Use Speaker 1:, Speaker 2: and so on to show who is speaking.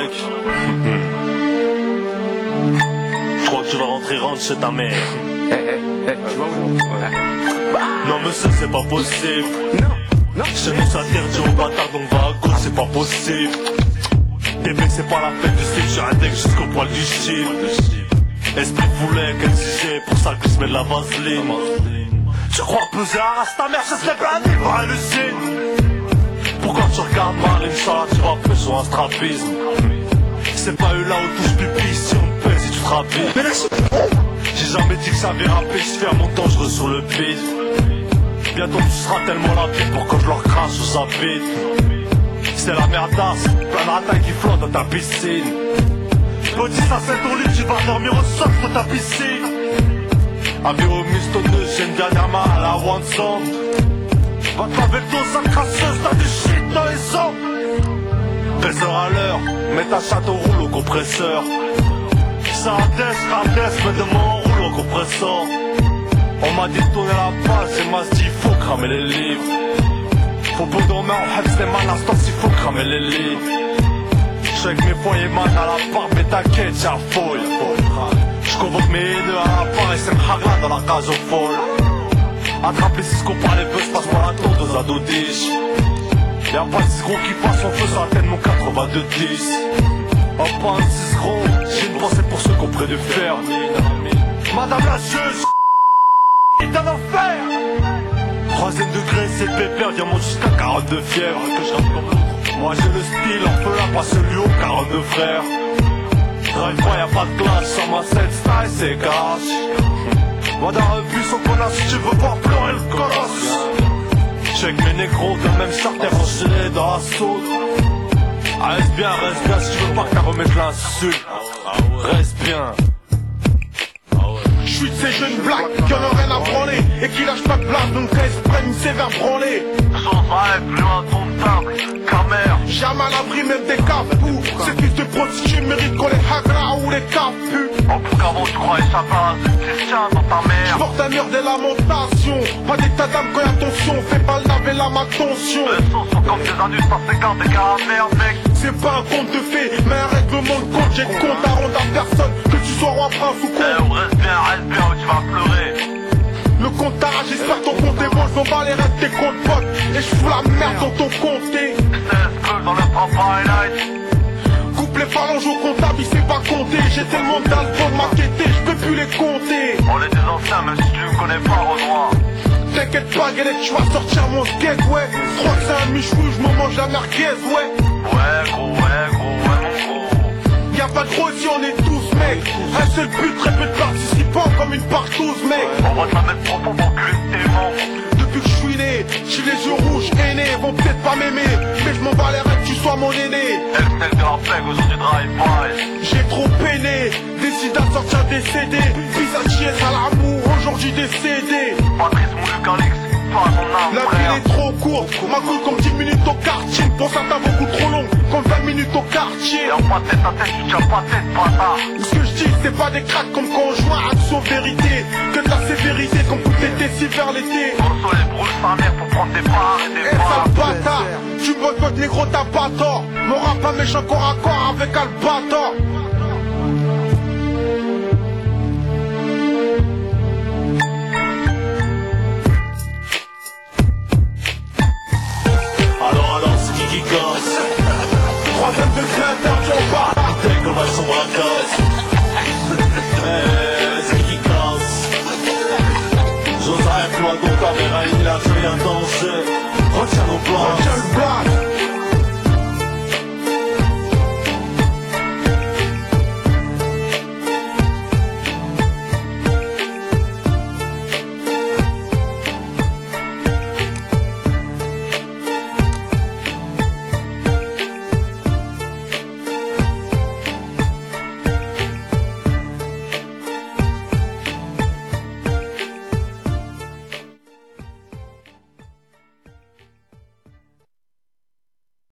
Speaker 1: mec. Je crois que tu vas rentre chez ta mère. Non monsieur c'est pas possible. Chez nous ça interdit aux bâtards donc va à gauche c'est pas possible. Des mecs c'est pas la fête du slip, j'ai un deck jusqu'au poil du chip. Esprit poulet qu'exigé, pour ça que je mets de la vaseline. Tu crois peser à race ta mère, je serais pas un livre hallucine. Pourquoi tu regardes mal, Inch'Allah tu vas plus sur un strabisme. C'est pas eux là où touche pipi, si on te paie, si tu te rapides. J'ai jamais dit que ça avait rappé, je fais un mon dangereux sur le beat. Bientôt tu seras tellement rapide pour que je leur crache sous sa bite. C'est la merdasse, plein de ratins qui flottent dans ta piscine. Petit ça c'est ton lit, tu vas dormir au sol de ta piscine. Amiro mistonneuse, j'ai une dernière main à la one sound. Va te laver le dos, sale crasseuse, t'as du shit dans les os. Baiseur à l'heure, mets ta chatte au rouleau au compresseur. Ça radesse, mais demain on roule au compresseur. On m'a dit de tourner la page, et m'a dit faut cramer les livres. Faut pas dormir en haps, les man l'instant s'il faut cramer les livres. J'suis avec mes foyers man à la barbe, mais t'inquiète, j'ai un fouille. J'convoque mes haineux à la part et c'est m'hagla dans la cage au folle. Attrape les 6 copains, les buzz, passe-moi la tour de Zadodish. Y'a pas de 6 gros qui passe en feu sur la tête mon 82-10. Oh pas un 6 gros, j'ai une pensée pour ceux qui ont près de fer. Madame la juge, est en enfer. 3ème degré, c'est pépère, diamant jusqu'à 42 fièvre. Moi j'ai le style, orphelin, pas celui au 42 frères. Drive-moi y'a pas de clash, sur ma set style c'est cash. Va dans la revue sans connasse si tu veux voir pleurer le colosse. Check mes négros, de même charter enchaîné dans la sauce. Reste bien si tu veux pas que t'as remettre l'insulte. Reste bien.
Speaker 2: J'suis de ces jeunes blagues qui en ont rien à branler et qui lâchent pas de blague donc quand ils se prennent une sévère branlée.
Speaker 1: Sans rêve, plus loin de ton table, camère.
Speaker 2: Jamais à l'abri même des caves ou ces fils de prostituées méritent qu'on les hagra ou les caves pu.
Speaker 1: En tout cas, tu crois échapper à un Christian dans ta mère.
Speaker 2: J'porte un mur des lamentations, pas d'état d'âme quand y'a tension, fais pas le laver l'âme attention.
Speaker 1: Les sons sont comme des adultes à 50 des gars à merde mec.
Speaker 2: C'est pas un conte de fées, mais un règlement de compte, j'ai de compte à rendre à personne, que tu sois roi, prince ou comte.
Speaker 1: Reste bien ou tu vas pleurer.
Speaker 2: Le compte t'arrache, j'espère ton compte est bon, je m'en bats les restes tes comptes potes. Et je fous la merde dans ton comté.
Speaker 1: 16 gueules dans le papa highlight.
Speaker 2: Coupe les phalanges au comptable, il sait pas compter. J'ai tellement d'albums maquettés, je peux plus les compter.
Speaker 1: On est des anciens même si tu me connais pas Renoir.
Speaker 2: T'inquiète pas Galette, tu vas sortir mon skate, ouais. Je crois que c'est un michou, je me mange la merguez, ouais.
Speaker 1: Ouais gros, mon gros.
Speaker 2: Y'a pas de gros si on est tous mecs. Un seul but, très peu de participants comme une partouze mec.
Speaker 1: On va te la mettre profond pour enculer tes membres.
Speaker 2: Depuis que je suis né, j'ai les yeux rouges, aînés, vont peut-être pas m'aimer, mais je m'en bats les rêves que tu sois mon aîné.
Speaker 1: Elle de la flag aujourd'hui drive-by.
Speaker 2: J'ai trop peiné, décide à sortir des CD. Pisachier à l'amour, aujourd'hui décédé.
Speaker 1: Patrice Moulouk Alix, toi ton âme
Speaker 2: La
Speaker 1: frère.
Speaker 2: ville est trop courte, ma coule comme 10 minutes au quartier. Pour certains beaucoup trop long, comme 20 minutes au quartier.
Speaker 1: Et en pas tête à tête, tu tiens pas tête, bâtard.
Speaker 2: Ce que je dis, c'est pas des cracks comme conjoint, action vérité. Que de la sévérité, comme tout l'été, si vers l'été.
Speaker 1: Pour le soleil brûle sa mère pour prendre des parts et des
Speaker 2: Eh
Speaker 1: parts.
Speaker 2: sale bâtard, tu boycottes négro t'as pas tort. Mon rap pas méchant corps à corps avec Albator.
Speaker 1: Alors c'est qui casse.
Speaker 2: 3ème degré interdit au bar.
Speaker 1: Dès qu'on va sur la casse. C'est qui casse. J'ose rien plus loin de ton caméra, il a fait un danger. Retiens nos plans.
Speaker 2: Retiens le blague.